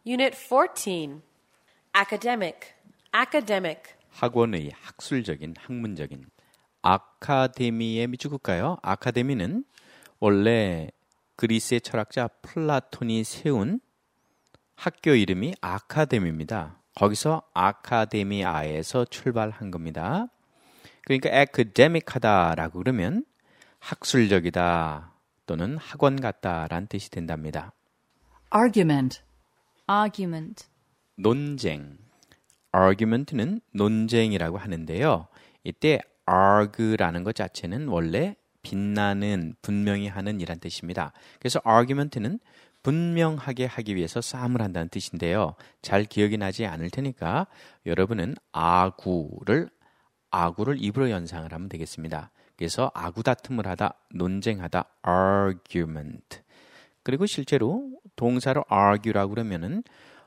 Unit 14. Academic. Academic. 학원의 학술적인, 학문적인. 아카데미의 미주국가요. 아카데미는 원래 그리스의 철학자 플라톤이 세운 학교 이름이 아카데미입니다. 거기서 아카데미아에서 출발한 겁니다. 그러니까 academic하다라고 그러면 학술적이다 또는 학원 같다라는 뜻이 된답니다. Argument. Argument. 논쟁. argument는 논쟁이라고 하는데요. 이때 argue라는 것 자체는 원래 빛나는, 분명히 하는 이란 뜻입니다. 그래서 argument는 분명하게 하기 위해서 싸움을 한다는 뜻인데요. 잘 기억이 나지 않을 테니까 여러분은 아구를 입으로 연상을 하면 되겠습니다. 그래서 아구다툼을 하다, 논쟁하다, argument. 그리고 실제로 동사로 argue라고 그러면은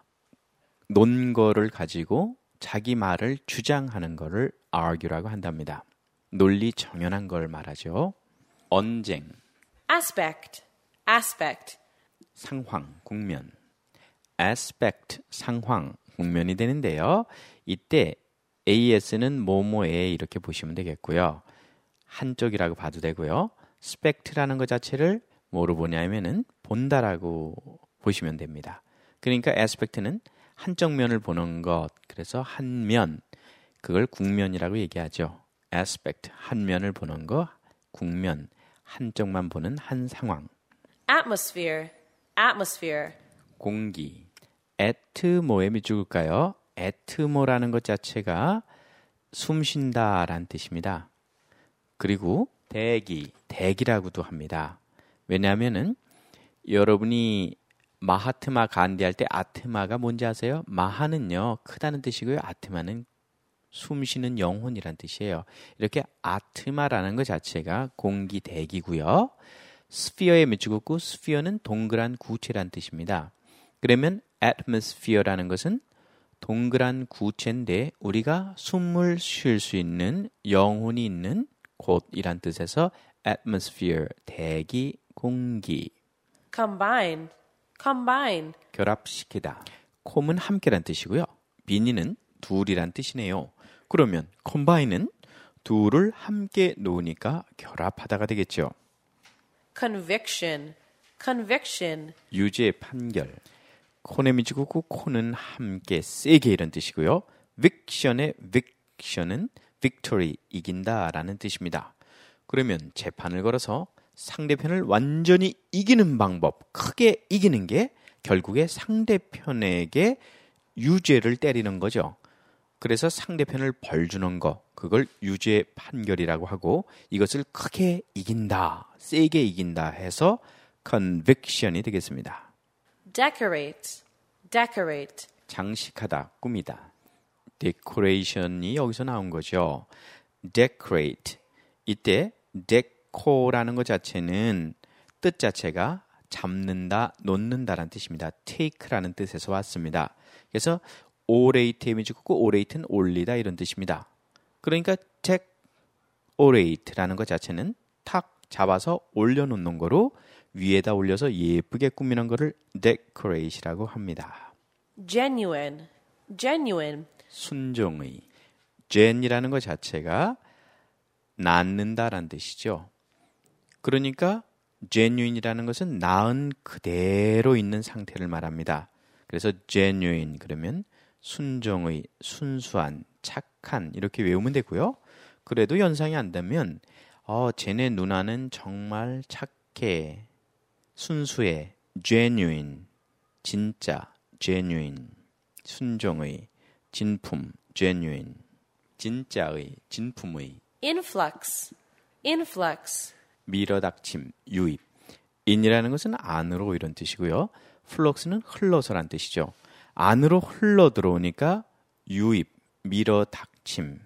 논거를 가지고 자기 말을 주장하는 거를 argue라고 한답니다. 논리 정연한 걸 말하죠. 언쟁. Aspect. Aspect. 상황, 국면. aspect, 상황, 국면이 되는데요. 이때 AS는 뭐뭐에 이렇게 보시면 되겠고요. 한쪽이라고 봐도 되고요. spect라는 것 자체를 뭐로 보냐면은 본다라고 보시면 됩니다. 그러니까 aspect는 한쪽 면을 보는 것, 그래서 한 면, 그걸 국면이라고 얘기하죠. aspect, 한 면을 보는 것, 국면, 한쪽만 보는 한 상황. Atmosphere. Atmosphere. 공기. atmo의 미주국가요. atmo라는 것 자체가 숨쉰다라는 뜻입니다. 그리고 대기라고도 합니다. 왜냐하면은 여러분이 마하트마 간디 할 때 아트마가 뭔지 아세요? 마하는요, 크다는 뜻이고요. 아트마는 숨쉬는 영혼이란 뜻이에요. 이렇게 아트마라는 것 자체가 공기 대기고요. 스피어의 미주국구, 스피어는 동그란 구체란 뜻입니다. 그러면 atmosphere라는 것은 동그란 구체인데 우리가 숨을 쉴 수 있는, 영혼이 있는 곳이란 뜻에서 atmosphere, 대기, 공기. Combine. Combine. 결합시키다. 콤은 함께란 뜻이고요. 비니는 둘이란 뜻이네요. 그러면 combine은 둘을 함께 놓으니까 결합하다가 되겠죠. Conviction. Conviction. 유죄 판결. 콘의 미지구구 콘은 함께, 세게 이런 뜻이고요. viction의 viction은 victory, 이긴다라는 뜻입니다. 그러면 재판을 걸어서 상대편을 완전히 이기는 방법, 크게 이기는 게 결국에 상대편에게 유죄를 때리는 거죠. 그래서 상대편을 벌 주는 거, 그걸 유죄 판결이라고 하고, 이것을 크게 이긴다, 세게 이긴다 해서 conviction이 되겠습니다. Decorate. Decorate. 장식하다, 꾸미다. decoration이 여기서 나온 거죠. decorate. 이때 deco라는 것 자체는 뜻 자체가 잡는다, 놓는다라는 뜻입니다. take라는 뜻에서 왔습니다. 그래서 orate의 미지국고 orate는 올리다 이런 뜻입니다. 그러니까 decorate라는 것 자체는 탁 잡아서 올려놓는 거로 위에다 올려서 예쁘게 꾸미는 거를 decorate이라고 합니다. Genuine. Genuine. 순종의. genuine이라는 것 자체가 낳는다라는 뜻이죠. 그러니까 genuine이라는 것은 낳은 그대로 있는 상태를 말합니다. 그래서 genuine 그러면 순종의, 순수한, 착한 이렇게 외우면 되고요. 그래도 연상이 안 되면 쟤네 누나는 정말 착해, 순수해, genuine, 진짜, genuine, 순종의, 진품, genuine, 진짜의, 진품의. Influx. Influx. 밀어닥침, 유입. in이라는 것은 안으로 이런 뜻이고요. flux는 흘러서란 뜻이죠. 안으로 흘러 들어오니까 유입, 밀어닥침.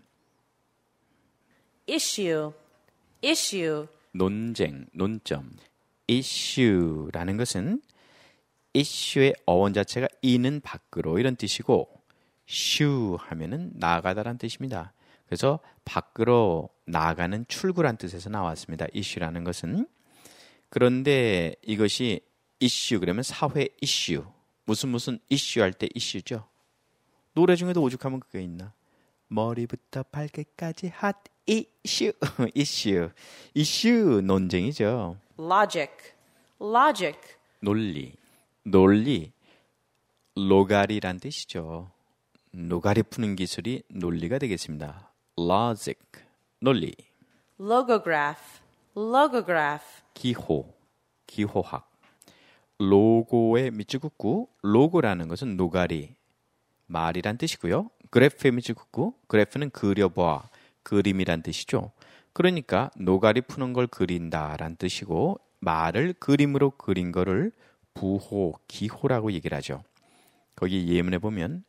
Issue. Issue. 논쟁, 논점. issue라는 것은 issue의 어원 자체가 in은 밖으로 이런 뜻이고, shue 하면은 나가다란 뜻입니다. 그래서 밖으로 나가는 출구란 뜻에서 나왔습니다. issue라는 것은. 그런데 이것이 issue 그러면 사회 이슈, 무슨 이슈 할 때 이슈죠. 노래 중에도 오죽하면 그게 있나? 머리부터 발끝까지 핫 이슈 이슈 논쟁이죠. logic, logic, 논리 로가리란 뜻이죠. 노가리 푸는 기술이 논리가 되겠습니다. logic 논리 logograph, logograph, 기호학 로고의 밑줄 긋고 로고라는 것은 노가리 말이란 뜻이고요. 그래프의 밑줄 긋고 그래프는 그려봐 그림이란 뜻이죠. 그러니까 노가리 푸는 걸 그린다란 뜻이고 말을 그림으로 그린 거를 부호, 기호라고 얘기를 하죠. 거기 예문에 보면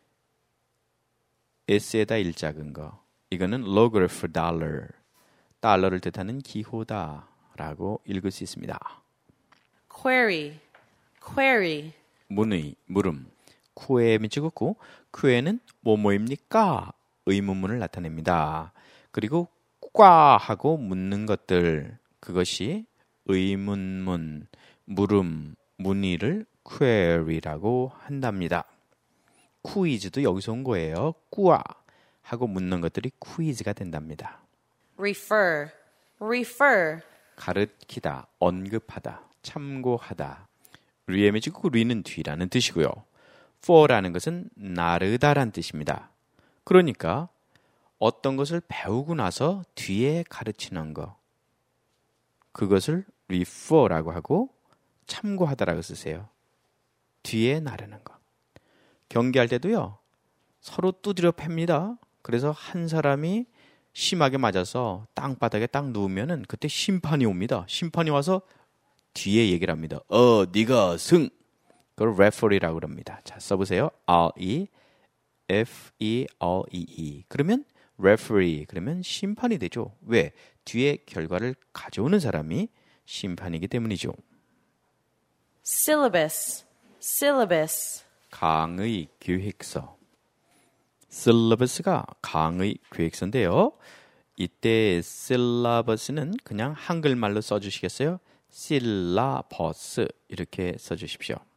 S에다 일작은 거 이거는 logograph dollar 달러를 뜻하는 기호다라고 읽을 수 있습니다. query, query, 물음 쿠에 밑줄 긋고 쿠에는 뭐뭐입니까? 의문문을 나타냅니다. 그리고 과 하고 묻는 것들 그것이 의문문, 물음, 문의를 query라고 한답니다. 퀴즈도 여기서 온 거예요. 꾸아 하고 묻는 것들이 퀴즈가 된답니다. refer, refer, 가르치다, 언급하다, 참고하다. 리에 밑줄 긋고 리는 뒤라는 뜻이고요. for라는 것은 나르다란 뜻입니다. 그러니까 어떤 것을 배우고 나서 뒤에 가르치는 거 그것을 refer라고 하고 참고하다라고 쓰세요. 뒤에 나르는 거. 경기할 때도요. 서로 두드려 팹니다. 그래서 한 사람이 심하게 맞아서 땅바닥에 딱 누우면은 그때 심판이 옵니다. 심판이 와서 뒤에 얘기를 합니다. 네가 승. 그걸 referee라고 그럽니다. 자, 써보세요. R-E-F-E-R-E-E. 그러면 referee 그러면 심판이 되죠. 왜? 뒤에 결과를 가져오는 사람이 심판이기 때문이죠. syllabus, syllabus, 강의 계획서. syllabus가 강의 계획서인데요. 이때 syllabus는 그냥 한글말로 써주시겠어요? syllabus 이렇게 써주십시오.